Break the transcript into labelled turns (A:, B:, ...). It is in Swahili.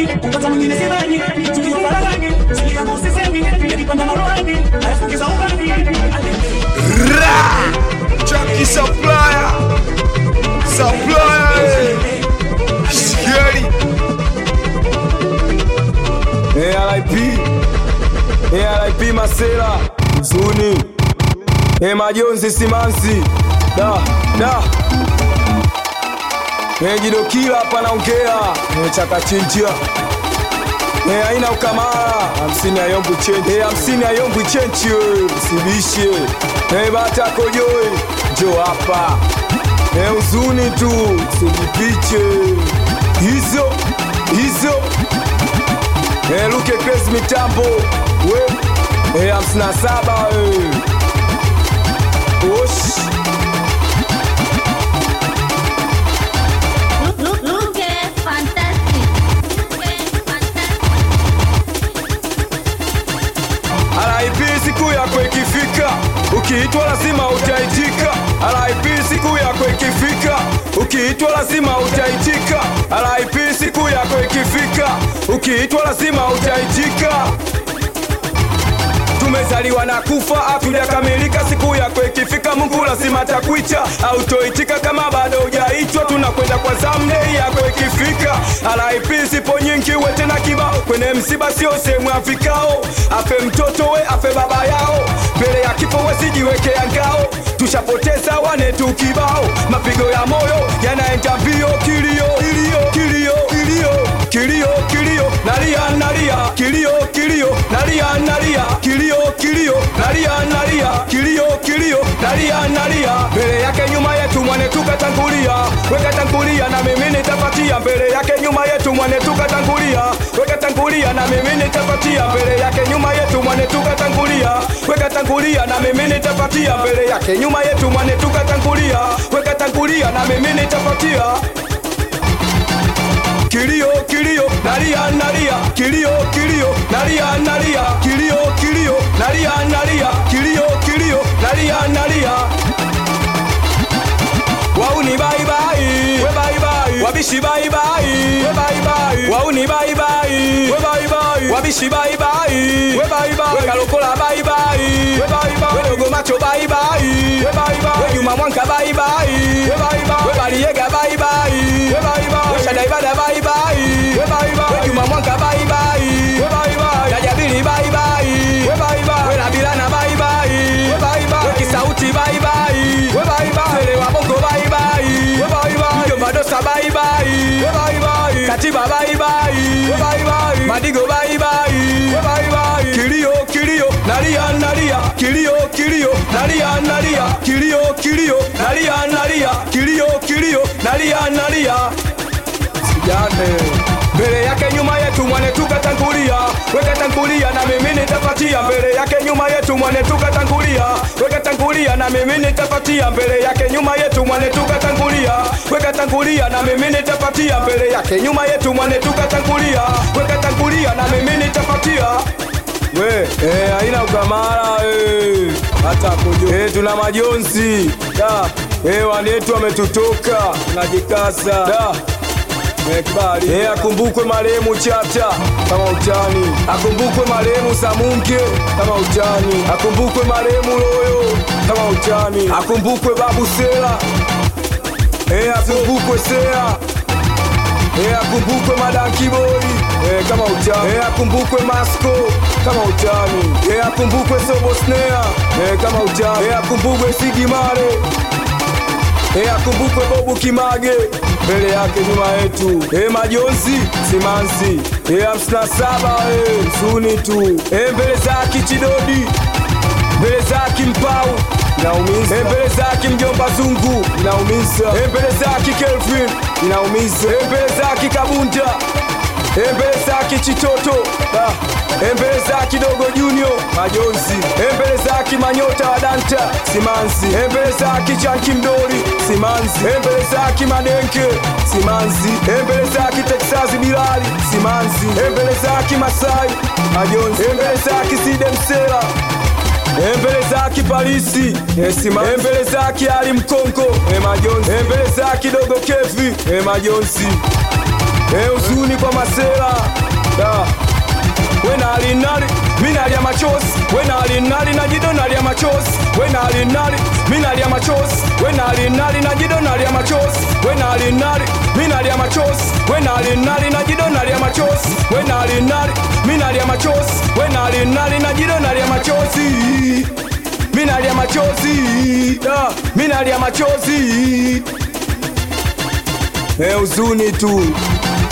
A: mimi, ukata mwingine sidhani, tulio faragani, sikia msisemi, nilipanda marwani, nafukiza ubani.
B: Junkie supplier, scary.
C: ARIP Masela Zuni Majonzi Simansi Jido kila hapa naongea chakachinjia aina ukamara 50 ya yombu chenchi 50 ya yombu chenchi usibishe bata kojoi jo hapa uzuni tu usijipiche hizo Luke Crazy mitambo we 57 Osh
D: Luke fantastic.
C: RIP siku yako ikifika, ukiitwa lazima utaitika. RIP siku yako ikifika, ukiitwa lazima utaitika. RIP siku yako ikifika, ukiitwa lazima utaitika. Tumezaliwa na kufa, hatujakamilika. Siku yako ikifika, Mungu lazima atakuita. Autoitika kama bado hujaitwa, tunakwenda kwa zamu yako ikifika. RIP zipo nyingi, we tena kibao. Kwenye msiba sio sehemu ya vikao. Afe mtoto we, afe baba yao. Mbele ya kifo we sijiwekea ngao. Tushapoteza wanetu kibao. Mapigo ya moyo yanaenda mbio. Kilio nalia kilio nalia mbele yake nyuma yetu mwane tukatangulia. Weka tangulia na mimi nitapatia. Mbele yake nyuma yetu mwane tukatangulia. Weka tangulia na mimi nitapatia. Mbele yake nyuma yetu mwane tukatangulia. Weka tangulia na mimi nitapatia. Mbele yake nyuma yetu mwane tukatangulia. Weka tangulia na mimi nitapatia. Kilio nalia kilio nalia kilio nalia wauni bye bye we bye bye wabishi bye bye we bye bye wauni bye bye we bye bye wabishi bye bye we bye bye we kalokola bye bye we bye bye we dogo macho bye bye we bye bye we Juma Mwanka bye bye we bye bye we Baliega bye bye we bye bye we Shadai Bada bye bye we bye bye we Juma Mwanka bye bye we bye bye Jajabili bye bye we bye bye we Nabilana bye bye we bye bye we Kisauti bye bye we bye bye Sele wa Bongo bye bye we bye bye Mjomba Dosa bye bye we bye bye Katiba bye bye we bye bye Madigo bye bye we bye bye Kilio nalia kilio nalia kilio nalia sijane mbele yake nyuma yetu mwane tukatangulia. Weka tangulia na mimi nitapatia. Mbele yake nyuma yetu mwane tukatangulia. Weka tangulia na mimi nitapatia. Mbele yake nyuma yetu mwane tukatangulia. Weka tangulia na mimi nitapatia. Mbele yake nyuma yetu mwane tukatangulia. Weka tangulia na mimi nitapatia. We, haina ukamara, hata kujo tuna majonzi wanetu wametutoka, tunajikasa kibali akumbukwe marehemu Chata kama utani. Akumbukwe marehemu Samunke kama utani. Akumbukwe marehemu Loyo kama utani. Akumbukwe Babu Sela akumbukwe Sea akumbukwe Madanki Boy kama utani. Akumbukwe Masko kama utani. Akumbukwe Sobo Snare kama utani. Akumbukwe Sigimare. Akumbukwe Bobu Kimage mbele yake nyuma yetu. Majonzi Simansi 57 Zuni tu. Mbele zake Chidodi, mbele zake Mpau inaumiza. Mbele zake Mjomba Zungu inaumiza. Mbele zake Kelvin inaumiza. Mbele zake Kabunda. Mbele zake Chitoto. Mbele zake Dogo Junior majonzi. Mbele zake Manyota wa Danta Simanzi. Mbele zake Chanki Mdori Simanzi. Mbele zake Madenke Simanzi. Mbele zake Texas Bilali Simanzi. Mbele zake Masai majonzi. Mbele zake Side Msela. Mbele zake Palisi Simanzi. Mbele zake Ali Mkonko majonzi. Mbele zake Dogo Kevi majonzi. Uzuni kwa masela Wena alinari, mina alia machozi Wena alinari na jido na alia machozi Wena alinari, mina alia machozi Wena alinari na jido na alia machozi Wena alinari, mina alia machozi Wena alinari na jido na alia machozi Wena alinari, mina alia machozi Wena alinari na jido na alia machozi Mina alia machozi Mina alia machozi Uzuni tu